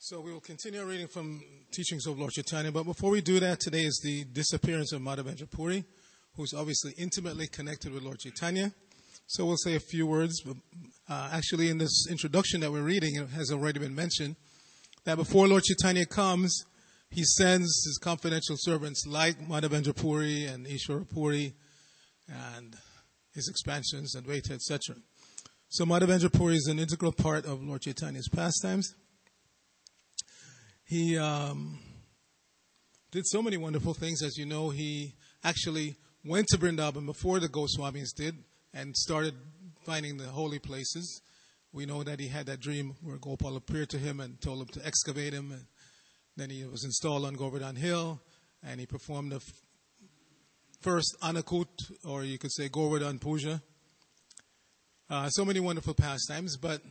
So we will continue reading from Teachings of Lord Chaitanya. But before we do that, today is the disappearance of Madhavendra Puri, who's obviously intimately connected with Lord Chaitanya. So we'll say a few words. Actually, in this introduction that we're reading, it has already been mentioned that before Lord Chaitanya comes, he sends his confidential servants like Madhavendra Puri and Ishwara Puri and his expansions, Advaita, etc. So Madhavendra Puri is an integral part of Lord Chaitanya's pastimes. He did so many wonderful things. As you know, he actually went to Vrindavan before the Goswamis did and started finding the holy places. We know that he had that dream where Gopal appeared to him and told him to excavate him. And then he was installed on Govardhan Hill, and he performed the first Anakut, or you could say Govardhan Puja. So many wonderful pastimes, but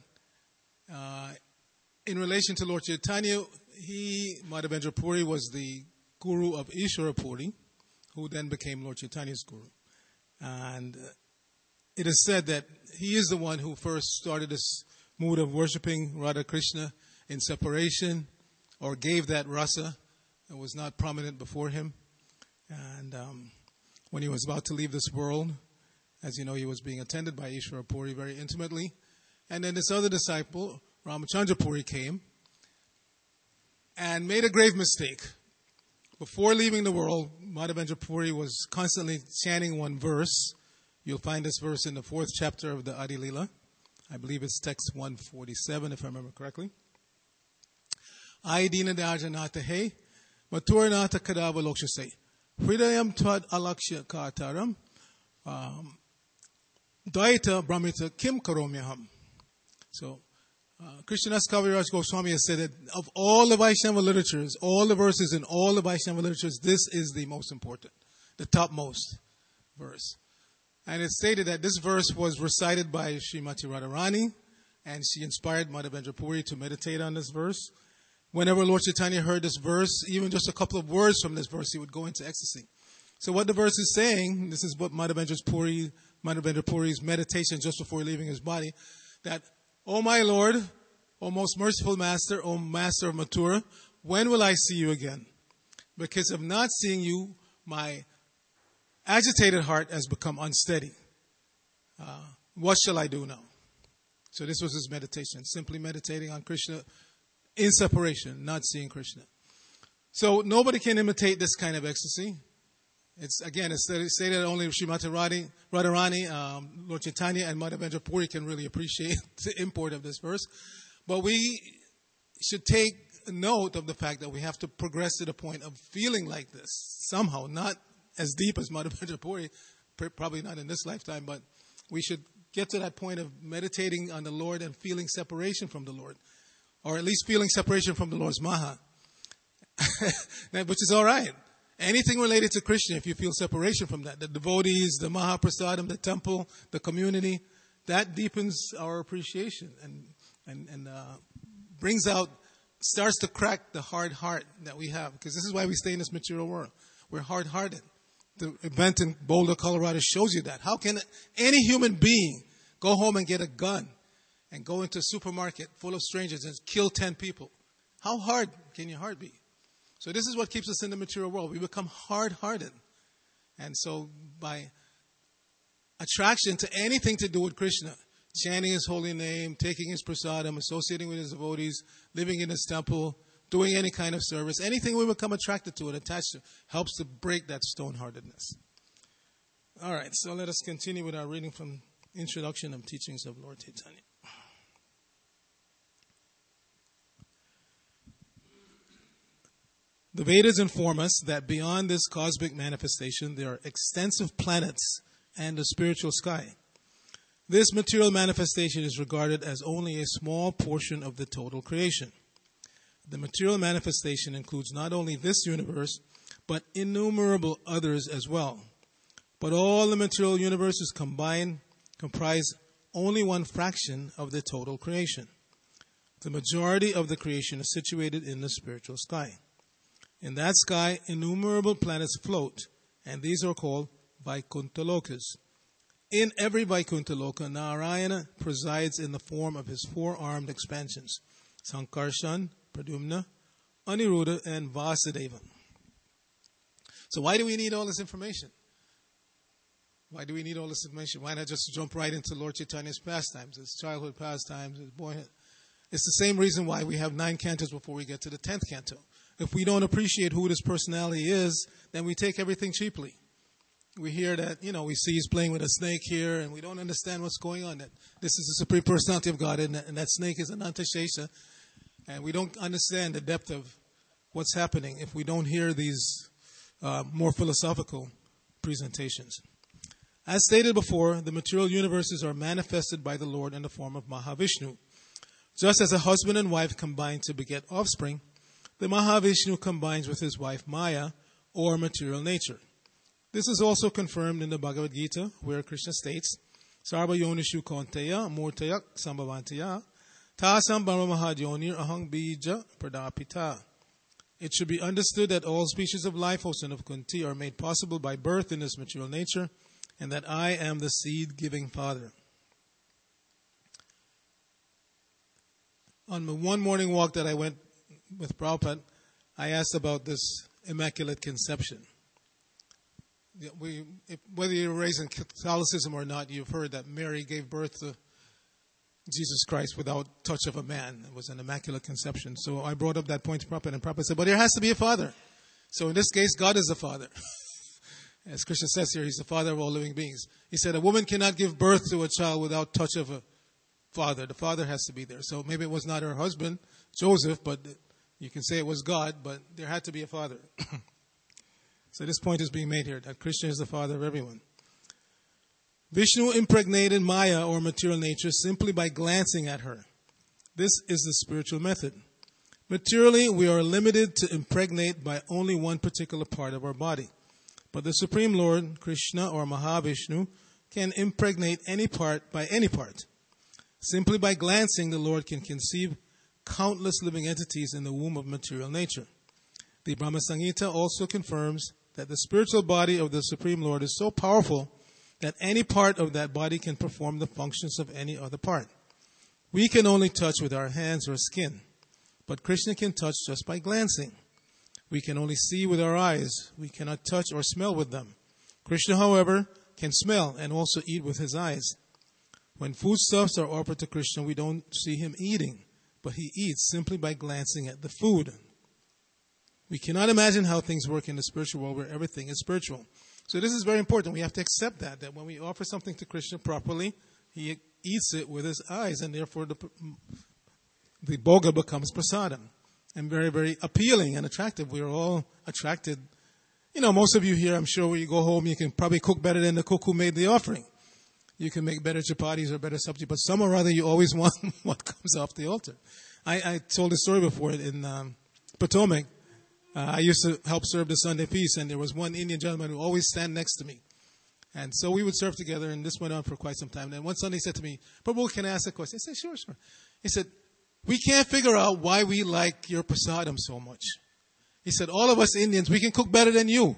in relation to Lord Chaitanya, Madhavendra Puri, was the guru of Ishwara Puri, who then became Lord Chaitanya's guru. And it is said that he is the one who first started this mood of worshipping Radha Krishna in separation, or gave that rasa that was not prominent before him. And when he was about to leave this world, as you know, he was being attended by Ishwara Puri very intimately. And then this other disciple, Ramachandra Puri, came and made a grave mistake. Before leaving the world, Madhavendra Puri was constantly chanting one verse. You'll find this verse in the 4th chapter of the Adi Lila. I believe it's text 147, if I remember correctly. Ai dina dajanata he, maturanata kadava lokshase, hridayam tad alaksha kataram, daita brahmita kim karomyaham. So, Krishnadas Kaviraj Goswami has said that of all the Vaishnava literatures, all the verses in all the Vaishnava literatures, this is the most important, the topmost verse. And it's stated that this verse was recited by Srimati Radharani, and she inspired Madhavendra Puri to meditate on this verse. Whenever Lord Chaitanya heard this verse, even just a couple of words from this verse, he would go into ecstasy. So what the verse is saying, this is what Madhavendra Puri's meditation just before leaving his body, that, O my Lord, O most merciful Master, O Master of Mathura, when will I see you again? Because of not seeing you, my agitated heart has become unsteady. What shall I do now? So this was his meditation, simply meditating on Krishna in separation, not seeing Krishna. So nobody can imitate this kind of ecstasy. It's stated that only Srimati Radharani, Lord Chaitanya, and Madhavendra Puri can really appreciate the import of this verse. But we should take note of the fact that we have to progress to the point of feeling like this somehow, not as deep as Madhavendra Puri, probably not in this lifetime, but we should get to that point of meditating on the Lord and feeling separation from the Lord, or at least feeling separation from the Lord's Maha, which is all right. Anything related to Krishna, if you feel separation from that, the devotees, the Mahaprasadam, the temple, the community, that deepens our appreciation and brings out, starts to crack the hard heart that we have. Because this is why we stay in this material world. We're hard-hearted. The event in Boulder, Colorado shows you that. How can any human being go home and get a gun and go into a supermarket full of strangers and kill 10 people? How hard can your heart be? So this is what keeps us in the material world. We become hard-hearted. And so by attraction to anything to do with Krishna, chanting his holy name, taking his prasadam, associating with his devotees, living in his temple, doing any kind of service, anything we become attracted to and attached to helps to break that stone-heartedness. All right, so let us continue with our reading from Introduction of Teachings of Lord Chaitanya. The Vedas inform us that beyond this cosmic manifestation, there are extensive planets and a spiritual sky. This material manifestation is regarded as only a small portion of the total creation. The material manifestation includes not only this universe, but innumerable others as well. But all the material universes combined comprise only one fraction of the total creation. The majority of the creation is situated in the spiritual sky. In that sky, innumerable planets float, and these are called Vaikuntalokas. In every Vaikuntaloka, Narayana presides in the form of his 4-armed expansions, Sankarshan, Pradyumna, Aniruddha, and Vasudeva. So why do we need all this information? Why do we need all this information? Why not just jump right into Lord Chaitanya's pastimes, his childhood pastimes, his boyhood? It's the same reason why we have 9 cantos before we get to the 10th canto. If we don't appreciate who this personality is, then we take everything cheaply. We hear that, we see he's playing with a snake here, and we don't understand what's going on. That this is the Supreme Personality of God, and that snake is Anantashesha. And we don't understand the depth of what's happening if we don't hear these more philosophical presentations. As stated before, the material universes are manifested by the Lord in the form of Mahavishnu. Just as a husband and wife combine to beget offspring, the Mahavishnu combines with his wife Maya, or material nature. This is also confirmed in the Bhagavad Gita, where Krishna states, Sarva yonishu konteya murtayak sambhavantaya tasam brahmahadionir ahang bija pradapita. It should be understood that all species of life, O son of Kunti, are made possible by birth in this material nature, and that I am the seed-giving father. On the one morning walk that I went with Prabhupada, I asked about this Immaculate Conception. Whether you're raised in Catholicism or not, you've heard that Mary gave birth to Jesus Christ without touch of a man. It was an Immaculate Conception. So I brought up that point to Prabhupada, and Prabhupada said, but there has to be a father. So in this case, God is the father. As Krishna says here, he's the father of all living beings. He said a woman cannot give birth to a child without touch of a father. The father has to be there. So maybe it was not her husband, Joseph, but you can say it was God, but there had to be a father. So this point is being made here, that Krishna is the father of everyone. Vishnu impregnated Maya, or material nature, simply by glancing at her. This is the spiritual method. Materially, we are limited to impregnate by only one particular part of our body. But the Supreme Lord, Krishna or Mahavishnu, can impregnate any part by any part. Simply by glancing, the Lord can conceive countless living entities in the womb of material nature. The Brahma Samhita also confirms that the spiritual body of the Supreme Lord is so powerful that any part of that body can perform the functions of any other part. We can only touch with our hands or skin, but Krishna can touch just by glancing. We can only see with our eyes. We cannot touch or smell with them. Krishna, however, can smell and also eat with his eyes. When foodstuffs are offered to Krishna, we don't see him eating, but he eats simply by glancing at the food. We cannot imagine how things work in the spiritual world where everything is spiritual. So this is very important. We have to accept that when we offer something to Krishna properly, he eats it with his eyes, and therefore the bhoga becomes prasadam. And very, very appealing and attractive. We are all attracted. Most of you here, I'm sure when you go home, you can probably cook better than the cook who made the offering. You can make better chapatis or better sabji, but some or other you always want what comes off the altar. I told this story before in Potomac. I used to help serve the Sunday feast, and there was one Indian gentleman who always stand next to me. And so we would serve together, and this went on for quite some time. Then one Sunday he said to me, Prabhu, can I ask a question? I said, sure. He said, we can't figure out why we like your prasadam so much. He said, all of us Indians, we can cook better than you.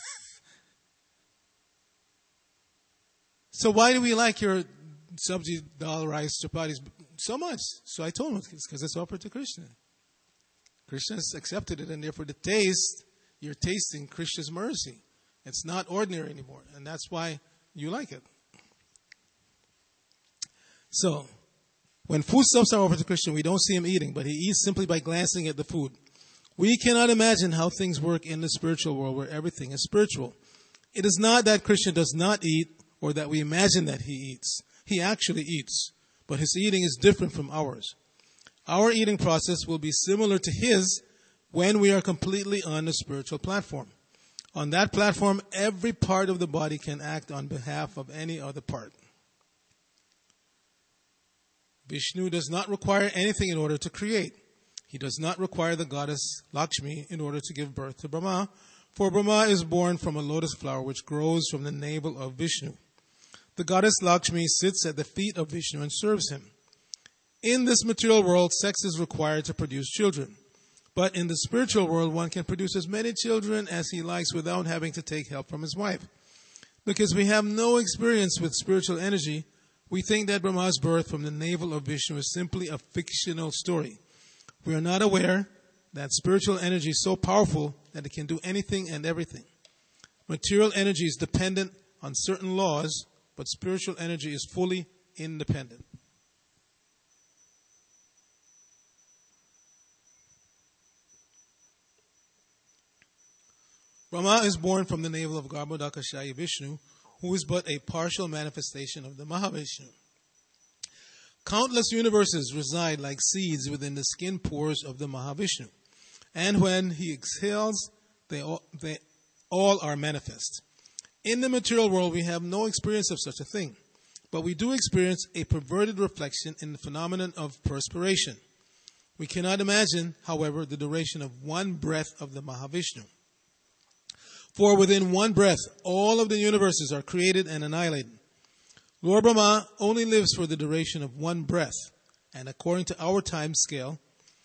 So why do we like your sabji, dal, rice, chapatis so much? So I told him, it's because it's offered to Krishna. Krishna has accepted it, and therefore the taste, you're tasting Krishna's mercy. It's not ordinary anymore, and that's why you like it. So, when foodstuffs are offered to Krishna, we don't see him eating, but he eats simply by glancing at the food. We cannot imagine how things work in the spiritual world where everything is spiritual. It is not that Krishna does not eat or that we imagine that he eats. He actually eats, but his eating is different from ours. Our eating process will be similar to his when we are completely on the spiritual platform. On that platform, every part of the body can act on behalf of any other part. Vishnu does not require anything in order to create. He does not require the goddess Lakshmi in order to give birth to Brahma, for Brahma is born from a lotus flower which grows from the navel of Vishnu. The goddess Lakshmi sits at the feet of Vishnu and serves him. In this material world, sex is required to produce children. But in the spiritual world, one can produce as many children as he likes without having to take help from his wife. Because we have no experience with spiritual energy, we think that Brahma's birth from the navel of Vishnu is simply a fictional story. We are not aware that spiritual energy is so powerful that it can do anything and everything. Material energy is dependent on certain laws, but spiritual energy is fully independent. Brahma is born from the navel of Garbhodakashayi Vishnu, who is but a partial manifestation of the Mahavishnu. Countless universes reside like seeds within the skin pores of the Mahavishnu. And when he exhales, they all are manifest. In the material world, we have no experience of such a thing. But we do experience a perverted reflection in the phenomenon of perspiration. We cannot imagine, however, the duration of one breath of the Mahavishnu. For within one breath, all of the universes are created and annihilated. Lord Brahma only lives for the duration of one breath, and according to our time scale,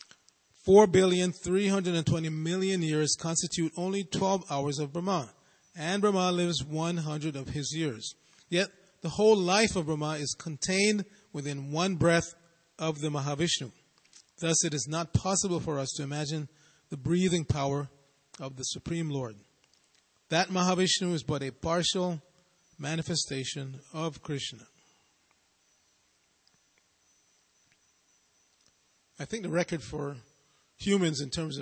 4,320,000,000 years constitute only 12 hours of Brahma, and Brahma lives 100 of his years. Yet, the whole life of Brahma is contained within one breath of the Mahavishnu. Thus, it is not possible for us to imagine the breathing power of the Supreme Lord. That Mahavishnu is but a partial manifestation of Krishna. I think the record for humans in terms of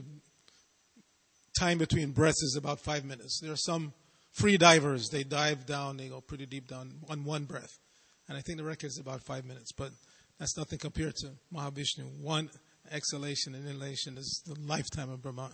time between breaths is about 5 minutes. There are some free divers, they dive down, they go pretty deep down on one breath. And I think the record is about 5 minutes, but that's nothing compared to Mahavishnu. One exhalation and inhalation is the lifetime of Brahma.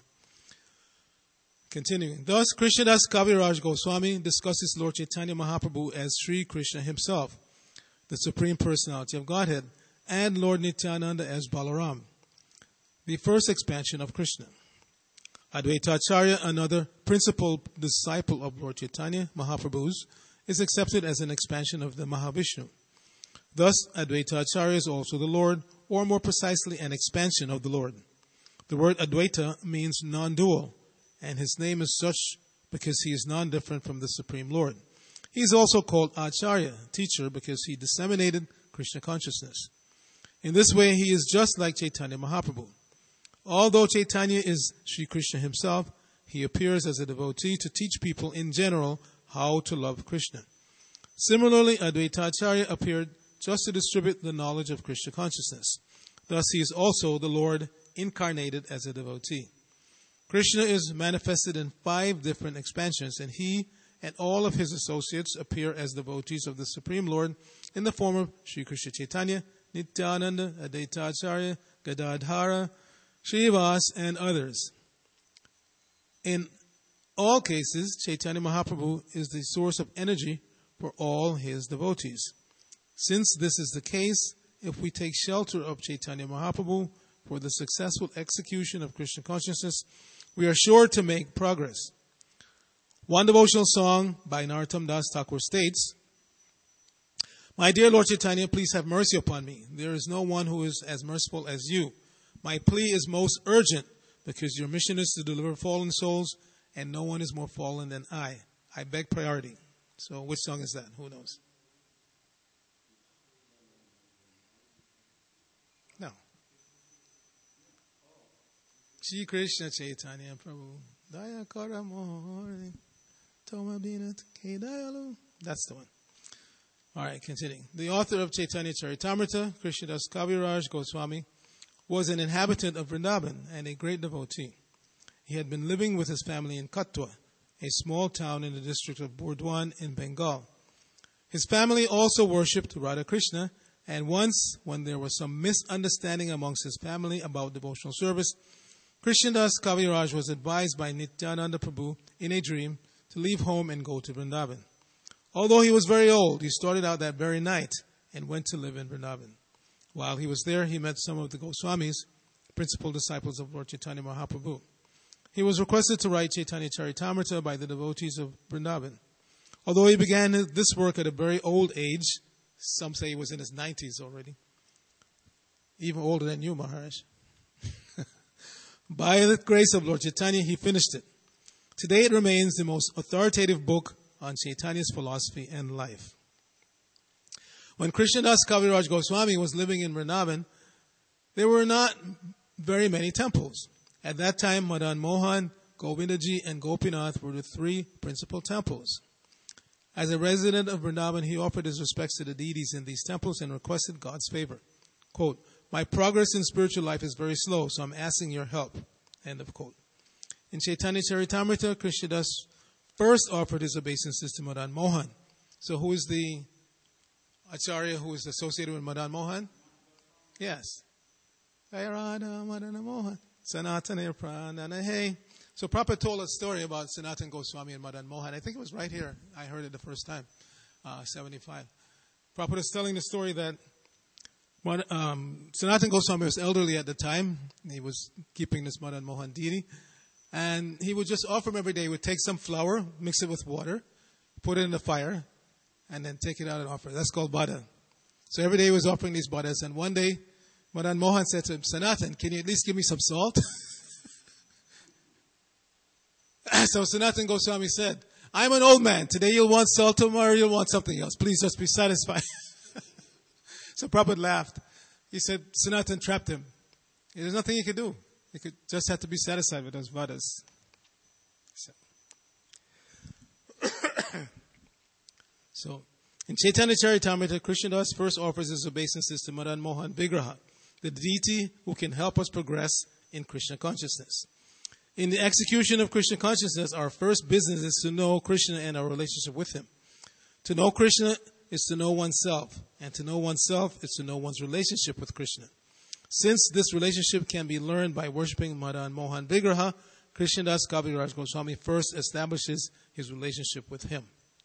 Continuing. Thus, Krishnadas Kaviraj Goswami discusses Lord Chaitanya Mahaprabhu as Sri Krishna himself, the Supreme Personality of Godhead, and Lord Nityananda as Balaram, the first expansion of Krishna. Advaita Acharya, another principal disciple of Lord Chaitanya Mahaprabhu's, is accepted as an expansion of the Mahavishnu. Thus, Advaita Acharya is also the Lord, or more precisely, an expansion of the Lord. The word Advaita means non-dual, and his name is such because he is non-different from the Supreme Lord. He is also called Acharya, teacher, because he disseminated Krishna consciousness. In this way, he is just like Chaitanya Mahaprabhu. Although Chaitanya is Sri Krishna himself, he appears as a devotee to teach people in general how to love Krishna. Similarly, Advaita Acharya appeared just to distribute the knowledge of Krishna consciousness. Thus, he is also the Lord incarnated as a devotee. Krishna is manifested in 5 different expansions, and he and all of his associates appear as devotees of the Supreme Lord in the form of Sri Krishna Chaitanya, Nityananda, Advaita Acharya, Gadadhara, Srivas, and others. In all cases, Chaitanya Mahaprabhu is the source of energy for all his devotees. Since this is the case, if we take shelter of Chaitanya Mahaprabhu for the successful execution of Krishna consciousness, we are sure to make progress. One devotional song by Narottam Das Thakur states, "My dear Lord Chaitanya, please have mercy upon me. There is no one who is as merciful as you. My plea is most urgent because your mission is to deliver fallen souls, and no one is more fallen than I. I beg priority." So which song is that? Who knows? No. Shri Krishna Chaitanya Prabhu Daya Kara Mohari Toma Binat Kedayalu. That's the one. All right, continuing. The author of Chaitanya Charitamrita, Krishnadas Kaviraj Goswami, was an inhabitant of Vrindavan and a great devotee. He had been living with his family in Katwa, a small town in the district of Burdwan in Bengal. His family also worshipped Radha Krishna, and once, when there was some misunderstanding amongst his family about devotional service, Krishnadas Kaviraj was advised by Nityananda Prabhu in a dream to leave home and go to Vrindavan. Although he was very old, he started out that very night and went to live in Vrindavan. While he was there, he met some of the Goswamis, principal disciples of Lord Chaitanya Mahaprabhu. He was requested to write Chaitanya Charitamrita by the devotees of Vrindavan. Although he began this work at a very old age, some say he was in his 90s already, even older than you, Maharaj. By the grace of Lord Chaitanya, he finished it. Today it remains the most authoritative book on Chaitanya's philosophy and life. When Krishnadas Kaviraj Goswami was living in Vrindavan, there were not very many temples. At that time, Madan Mohan, Govindaji, and Gopinath were the three principal temples. As a resident of Vrindavan, he offered his respects to the deities in these temples and requested God's favor. Quote, "My progress in spiritual life is very slow, so I'm asking your help." End of quote. In Chaitanya Charitamrita, Krishnadas first offered his obeisances to Madan Mohan. So who is the Acharya who is associated with Madan Mohan? Yes. Jaya Radha Madana Mohan, Sanatana Pranana Hey. So Prabhupada told a story about Sanatana Goswami and Madan Mohan. I think it was right here. I heard it the first time, 75. Prabhupada is telling the story that Sanatana Goswami was elderly at the time. He was keeping this Madan Mohan deity. And he would just offer him every day. He would take some flour, mix it with water, put it in the fire, and then take it out and offer. That's called bada. So every day he was offering these badas. And one day, Madan Mohan said to him, "Sanatan, can you at least give me some salt?" So Sanatana Goswami said, "I'm an old man. Today you'll want salt, tomorrow you'll want something else. Please just be satisfied." So Prabhupada laughed. He said Sanatana trapped him. There's nothing he could do. He could just have to be satisfied with those vadas. So in Chaitanya Charitamrita, Krishnadas first offers his obeisances to Madan Mohan Vigraha, the deity who can help us progress in Krishna consciousness. In the execution of Krishna consciousness, our first business is to know Krishna and our relationship with him. To know Krishna is to know oneself, and to know oneself is to know one's relationship with Krishna. Since this relationship can be learned by worshipping Madan Mohan Vigraha, Krishnadas Kaviraj Goswami first establishes his relationship with him.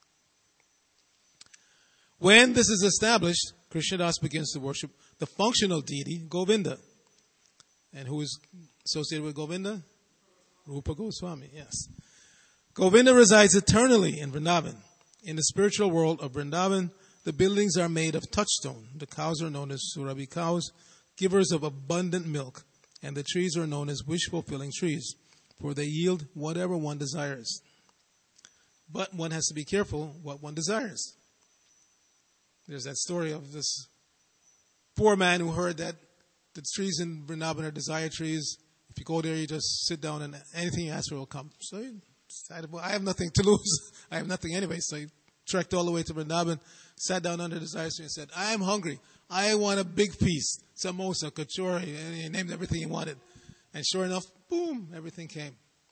When this is established, Krishnadas begins to worship the functional deity, Govinda. And who is associated with Govinda? Rupa Goswami, yes. Govinda resides eternally in Vrindavan. In the spiritual world of Vrindavan, the buildings are made of touchstone. The cows are known as Surabhi cows, givers of abundant milk, and the trees are known as wish-fulfilling trees, for they yield whatever one desires. But one has to be careful what one desires. There's that story of this poor man who heard that the trees in Vrindavan are desire trees. If you go there, you just sit down and anything you ask for will come. So he decided, well, I have nothing to lose. I have nothing anyway. So he trekked all the way to Vrindavan, sat down under the desire tree and said, "I am hungry. I want a big feast. Samosa, kachori," and he named everything he wanted. And sure enough, boom, everything came.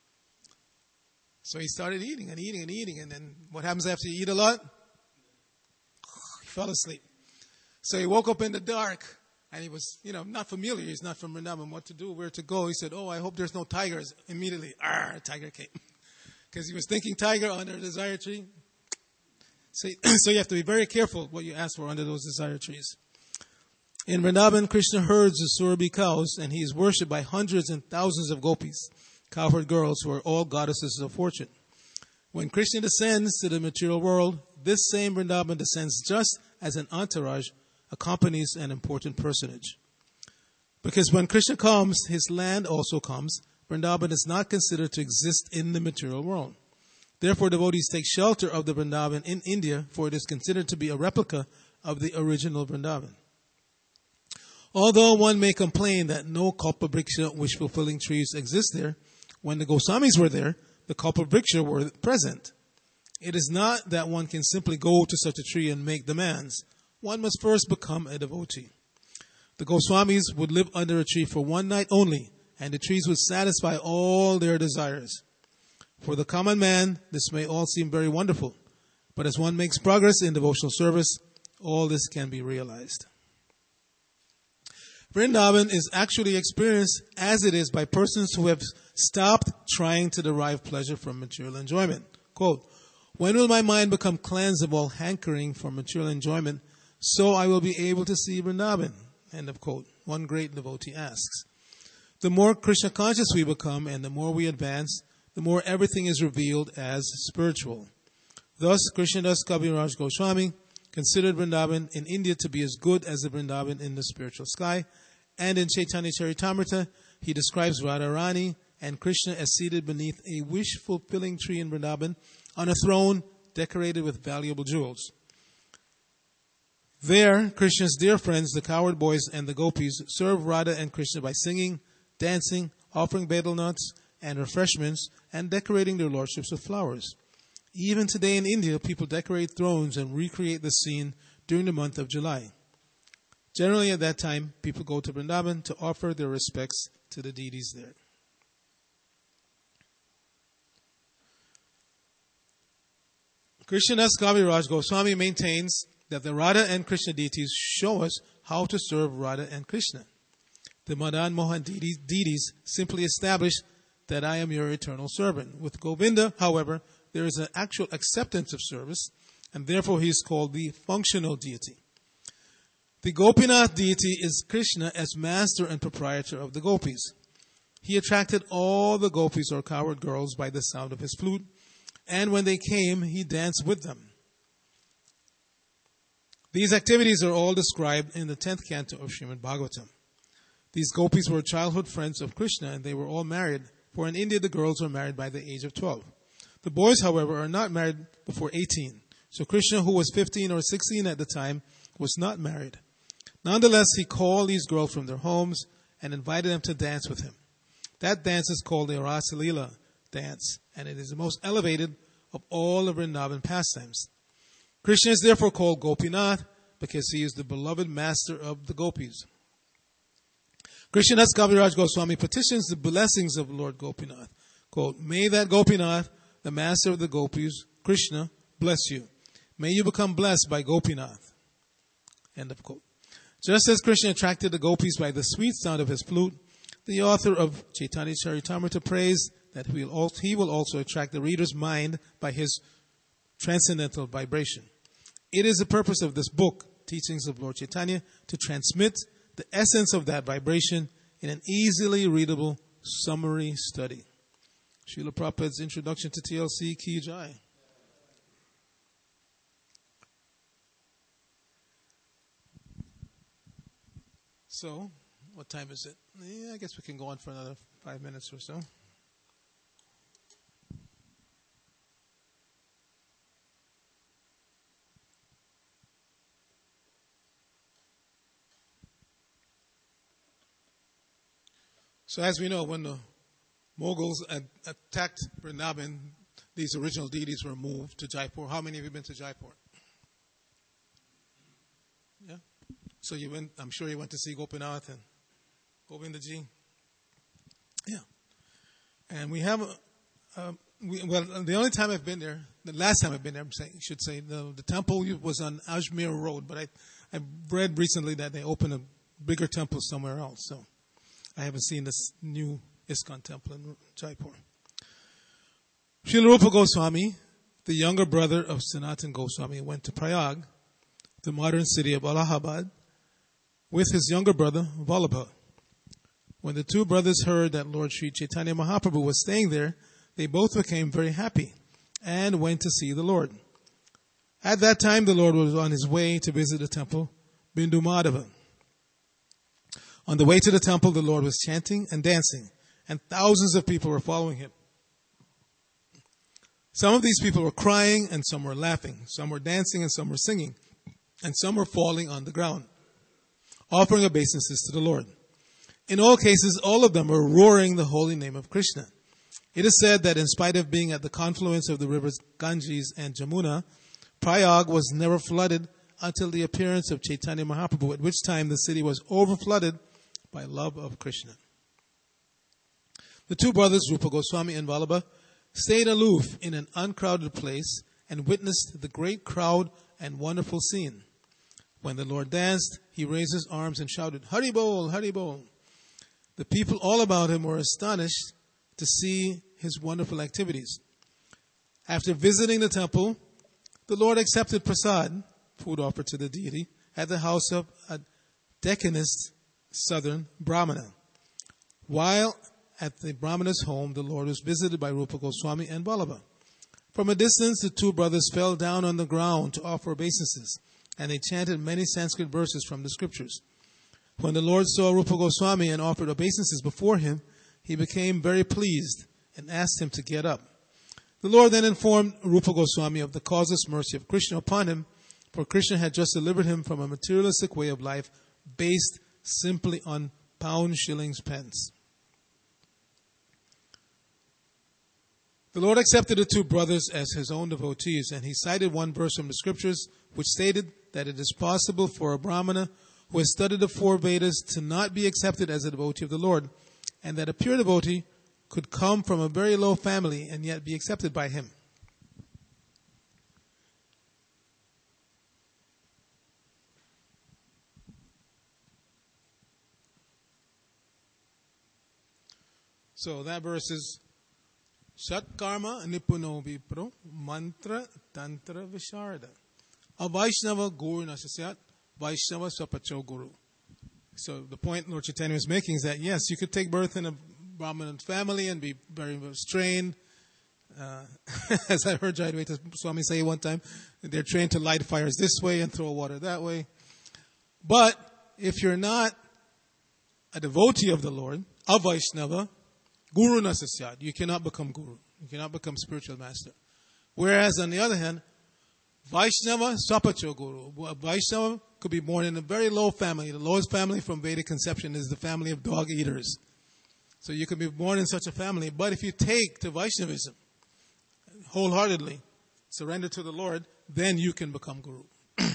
So he started eating and eating and eating. And then what happens after you eat a lot? He fell asleep. So he woke up in the dark. And he was, not familiar. He's not from Vrindavan. What to do, where to go. He said, "Oh, I hope there's no tigers." Immediately, a tiger came. Because he was thinking tiger under a desire tree. So you have to be very careful what you ask for under those desire trees. In Vrindavan, Krishna herds the Surabhi cows, and he is worshipped by hundreds and thousands of gopis, cowherd girls who are all goddesses of fortune. When Krishna descends to the material world, this same Vrindavan descends just as an entourage accompanies an important personage. Because when Krishna comes, his land also comes. Vrindavan is not considered to exist in the material world. Therefore, devotees take shelter of the Vrindavan in India, for it is considered to be a replica of the original Vrindavan. Although one may complain that no Kalpavriksha wish-fulfilling trees exist there, when the Goswamis were there, the Kalpavriksha were present. It is not that one can simply go to such a tree and make demands. One must first become a devotee. The Goswamis would live under a tree for one night only, and the trees would satisfy all their desires. For the common man, this may all seem very wonderful, but as one makes progress in devotional service, all this can be realized. Vrindavan is actually experienced as it is by persons who have stopped trying to derive pleasure from material enjoyment. Quote, "When will my mind become cleansed of all hankering for material enjoyment, so I will be able to see Vrindavan?" End of quote. One great devotee asks. The more Krishna conscious we become and the more we advance, the more everything is revealed as spiritual. Thus, Krishnadas Kaviraj Goswami considered Vrindavan in India to be as good as the Vrindavan in the spiritual sky. And in Chaitanya Charitamrita, he describes Radharani and Krishna as seated beneath a wish-fulfilling tree in Vrindavan on a throne decorated with valuable jewels. There, Krishna's dear friends, the cowherd boys and the gopis, serve Radha and Krishna by singing, dancing, offering betel nuts and refreshments, and decorating their lordships with flowers. Even today in India, people decorate thrones and recreate the scene during the month of July. Generally at that time, people go to Vrindavan to offer their respects to the deities there. Krishnadas Kaviraj Goswami maintains that the Radha and Krishna deities show us how to serve Radha and Krishna. The Madan Mohan deities simply establish that I am your eternal servant. With Govinda, however, there is an actual acceptance of service, and therefore he is called the functional deity. The Gopinath deity is Krishna as master and proprietor of the gopis. He attracted all the gopis or cowherd girls by the sound of his flute, and when they came, he danced with them. These activities are all described in the 10th canto of Srimad Bhagavatam. These gopis were childhood friends of Krishna, and they were all married, for in India the girls are married by the age of 12. The boys, however, are not married before 18. So Krishna, who was 15 or 16 at the time, was not married. Nonetheless, he called these girls from their homes and invited them to dance with him. That dance is called the Rasa Leela dance, and it is the most elevated of all of Vrindavan pastimes. Krishna is therefore called Gopinath because he is the beloved master of the gopis. Krishnadas Kaviraj Goswami petitions the blessings of Lord Gopinath. Quote, may that Gopinath, the master of the gopis, Krishna, bless you. May you become blessed by Gopinath. End of quote. Just as Krishna attracted the gopis by the sweet sound of his flute, the author of Chaitanya Charitamrita prays that he will also attract the reader's mind by his transcendental vibration. It is the purpose of this book, Teachings of Lord Chaitanya, to transmit the essence of that vibration in an easily readable summary study. Srila Prabhupada's Introduction to TLC, Ki Jai. So, what time is it? Yeah, I guess we can go on for another 5 minutes or so. So as we know, when the Mughals attacked Vrindavan, these original deities were moved to Jaipur. How many of you have been to Jaipur? Yeah? So you went, I'm sure you went to see Gopinath and Govindaji. Yeah. And we have, the only time I've been there, the last time I've been there, the temple was on Ajmer Road, but I read recently that they opened a bigger temple somewhere else, so I haven't seen this new ISKCON temple in Jaipur. Srila Rupa Goswami, the younger brother of Sanatan Goswami, went to Prayag, the modern city of Allahabad, with his younger brother, Vallabha. When the two brothers heard that Lord Sri Chaitanya Mahaprabhu was staying there, they both became very happy and went to see the Lord. At that time, the Lord was on his way to visit the temple, Bindu Madhava. On the way to the temple, the Lord was chanting and dancing, and thousands of people were following him. Some of these people were crying, and some were laughing. Some were dancing, and some were singing. And some were falling on the ground, offering obeisances to the Lord. In all cases, all of them were roaring the holy name of Krishna. It is said that in spite of being at the confluence of the rivers Ganges and Jamuna, Prayag was never flooded until the appearance of Chaitanya Mahaprabhu, at which time the city was overflooded by love of Krishna. The two brothers, Rupa Goswami and Vallabha, stayed aloof in an uncrowded place and witnessed the great crowd and wonderful scene. When the Lord danced, he raised his arms and shouted, Hari Bol, Hari Bol. The people all about him were astonished to see his wonderful activities. After visiting the temple, the Lord accepted prasad, food offered to the deity, at the house of a Deccanist southern Brahmana. While at the Brahmana's home, the Lord was visited by Rupa Goswami and Vallabha. From a distance, the two brothers fell down on the ground to offer obeisances, and they chanted many Sanskrit verses from the scriptures. When the Lord saw Rupa Goswami and offered obeisances before him, he became very pleased and asked him to get up. The Lord then informed Rupa Goswami of the causeless mercy of Krishna upon him, for Krishna had just delivered him from a materialistic way of life based simply on pound, shillings, pence. The Lord accepted the two brothers as his own devotees, and he cited one verse from the scriptures which stated that it is possible for a Brahmana who has studied the four Vedas to not be accepted as a devotee of the Lord, and that a pure devotee could come from a very low family and yet be accepted by him. So that verse is Shat Karma Nipuno Vipro Mantra Tantra Visharda. A Vaishnava Guru Nasasyat Vaishnava Swapacho Guru. So the point Lord Chaitanya was making is that yes, you could take birth in a Brahmin family and be very much trained. As I heard Jayadvaita Swami say one time, they're trained to light fires this way and throw water that way. But if you're not a devotee of the Lord, a Vaishnava, Guru Nasasyat, you cannot become Guru. You cannot become spiritual master. Whereas on the other hand, Vaishnava Swapacho Guru. Vaishnava could be born in a very low family. The lowest family from Vedic conception is the family of dog eaters. So you could be born in such a family. But if you take to Vaishnavism wholeheartedly, surrender to the Lord, then you can become Guru.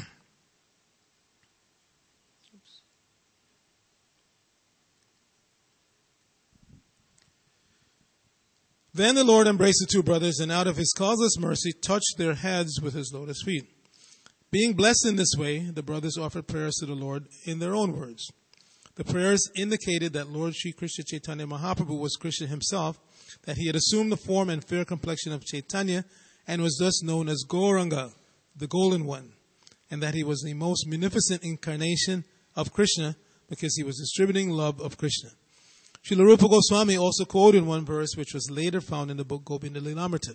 Then the Lord embraced the two brothers, and out of his causeless mercy touched their heads with his lotus feet. Being blessed in this way, the brothers offered prayers to the Lord in their own words. The prayers indicated that Lord Sri Krishna Chaitanya Mahaprabhu was Krishna himself, that he had assumed the form and fair complexion of Chaitanya, and was thus known as Gauranga, the Golden One, and that he was the most munificent incarnation of Krishna, because he was distributing love of Krishna. Srila Rupa Goswami also quoted one verse which was later found in the book Govinda Lilamrita.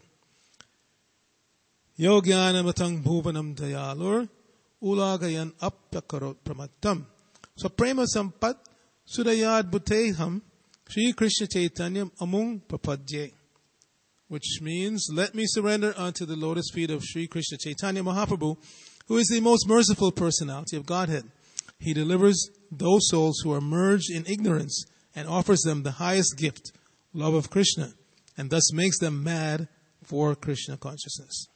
Yogyana matang bhuvanam dayalur ulagayan apyakarot pramattam swaprema sampat sudayad bhuteham Sri Krishna Chaitanyam amung papadye. Which means, let me surrender unto the lotus feet of Sri Krishna Chaitanya Mahaprabhu, who is the most merciful personality of Godhead. He delivers those souls who are merged in ignorance and offers them the highest gift, love of Krishna, and thus makes them mad for Krishna consciousness.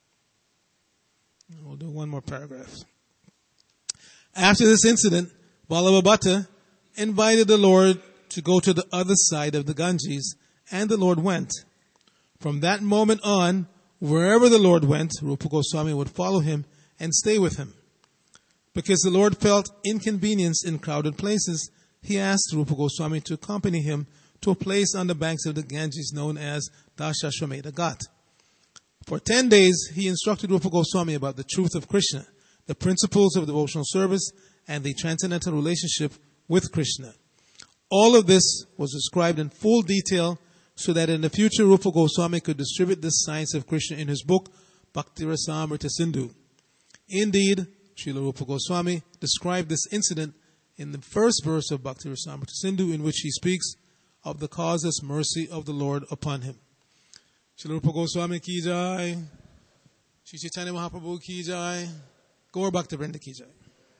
We'll do one more paragraph. After this incident, Balabhabhata invited the Lord to go to the other side of the Ganges, and the Lord went. From that moment on, wherever the Lord went, Rupa Goswami would follow him and stay with him. Because the Lord felt inconvenienced in crowded places, he asked Rupa Goswami to accompany him to a place on the banks of the Ganges known as Dashashwamedha Ghat. For 10 days, he instructed Rupa Goswami about the truth of Krishna, the principles of devotional service, and the transcendental relationship with Krishna. All of this was described in full detail so that in the future Rupa Goswami could distribute this science of Krishna in his book, Bhakti Rasamrita Sindhu. Indeed, Srila Rupa Goswami described this incident in the first verse of Bhakti Rasamrita Sindhu, in which he speaks of the causeless mercy of the Lord upon him. Srila Rupa Goswami ki jai, Sri Chaitanya Mahaprabhu ki jai, Gaur Bhakta Vrinda ki jai.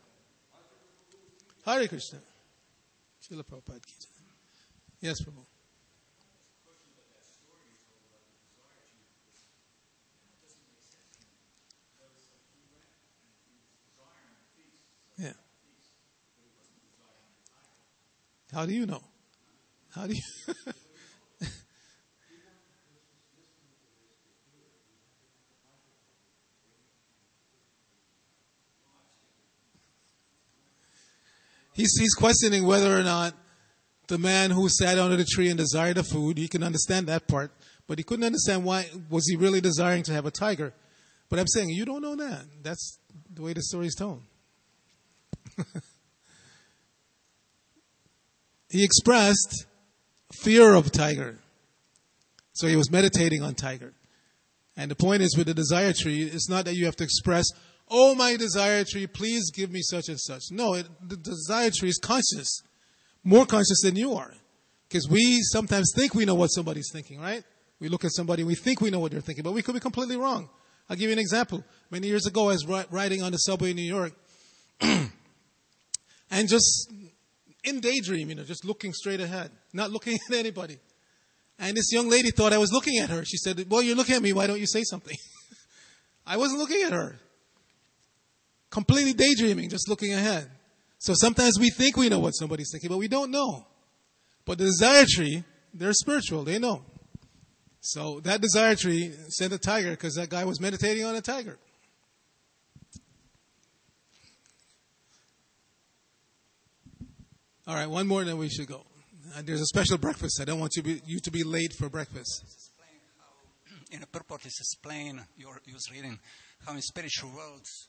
Hare Krishna. Srila Prabhupada ki jai. Yes, Prabhu. Yeah. How do you know? How do you? He's questioning whether or not the man who sat under the tree and desired the food, he can understand that part, but he couldn't understand why was he really desiring to have a tiger. But I'm saying, you don't know that. That's the way the story is told. He expressed fear of tiger. So he was meditating on tiger. And the point is with the desire tree, it's not that you have to express, oh, my desire tree, please give me such and such. No, the desire tree is conscious. More conscious than you are. Because we sometimes think we know what somebody's thinking, right? We look at somebody, we think we know what they're thinking, but we could be completely wrong. I'll give you an example. Many years ago, I was riding on the subway in New York. And just in daydream, just looking straight ahead, not looking at anybody. And this young lady thought I was looking at her. She said, well, you're looking at me. Why don't you say something? I wasn't looking at her. Completely daydreaming, just looking ahead. So sometimes we think we know what somebody's thinking, but we don't know. But the desire tree, they're spiritual. They know. So that desire tree sent a tiger because that guy was meditating on a tiger. All right, one more and then we should go. There's a special breakfast. I don't want you to be late for breakfast. Explain how, in a purport, explain your reading how in spiritual worlds,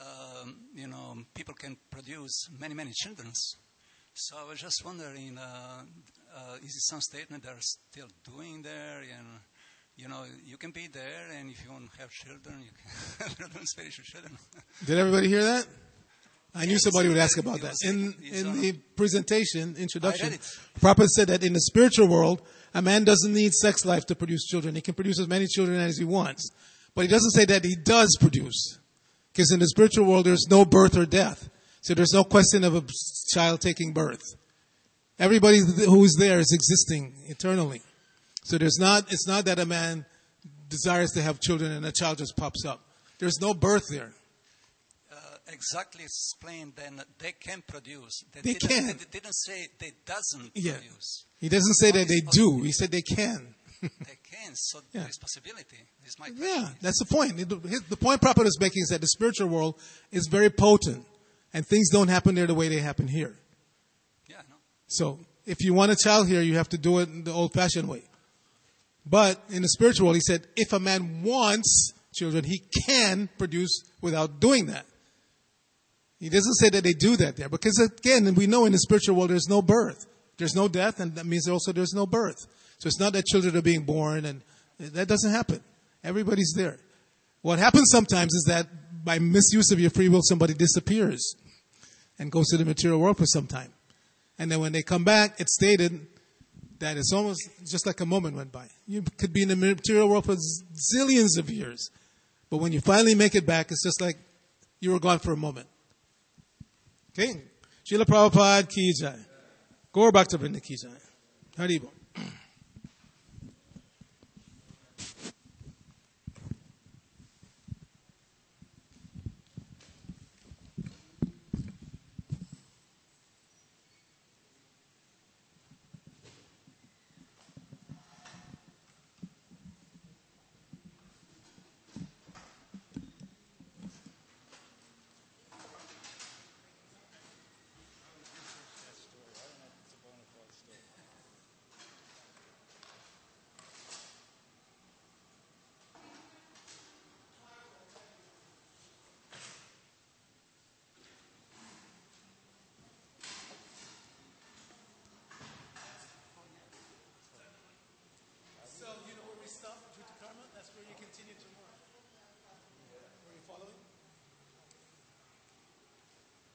people can produce many, many children. So I was just wondering, is it some statement they're still doing there? And, you can be there, and if you want to have children, you can produce spiritual children. Did everybody hear that? I knew somebody would ask about that. In the presentation, introduction, Prabhupada said that in the spiritual world, a man doesn't need sex life to produce children. He can produce as many children as he wants. But he doesn't say that he does produce. Because in the spiritual world, there's no birth or death. So there's no question of a child taking birth. Everybody who's there is existing eternally. So it's not that a man desires to have children and a child just pops up. There's no birth there. Exactly explained then they can produce. They can. They didn't say they doesn't produce. He doesn't say that they do. He said they can. They can. So there is possibility. This might that's the point. The point Prabhupada is making is that the spiritual world is very potent. And things don't happen there the way they happen here. Yeah, I know. So if you want a child here, you have to do it in the old-fashioned way. But in the spiritual world, he said, if a man wants children, he can produce without doing that. He doesn't say that they do that there. Because again, we know in the spiritual world there's no birth. There's no death, and that means also there's no birth. So it's not that children are being born, and that doesn't happen. Everybody's there. What happens sometimes is that by misuse of your free will, somebody disappears and goes to the material world for some time. And then when they come back, it's stated that it's almost just like a moment went by. You could be in the material world for zillions of years. But when you finally make it back, it's just like you were gone for a moment. Okay? Srila Prabhupada ki jai. Gaur Bhakta Vrinda ki jai. Haribol.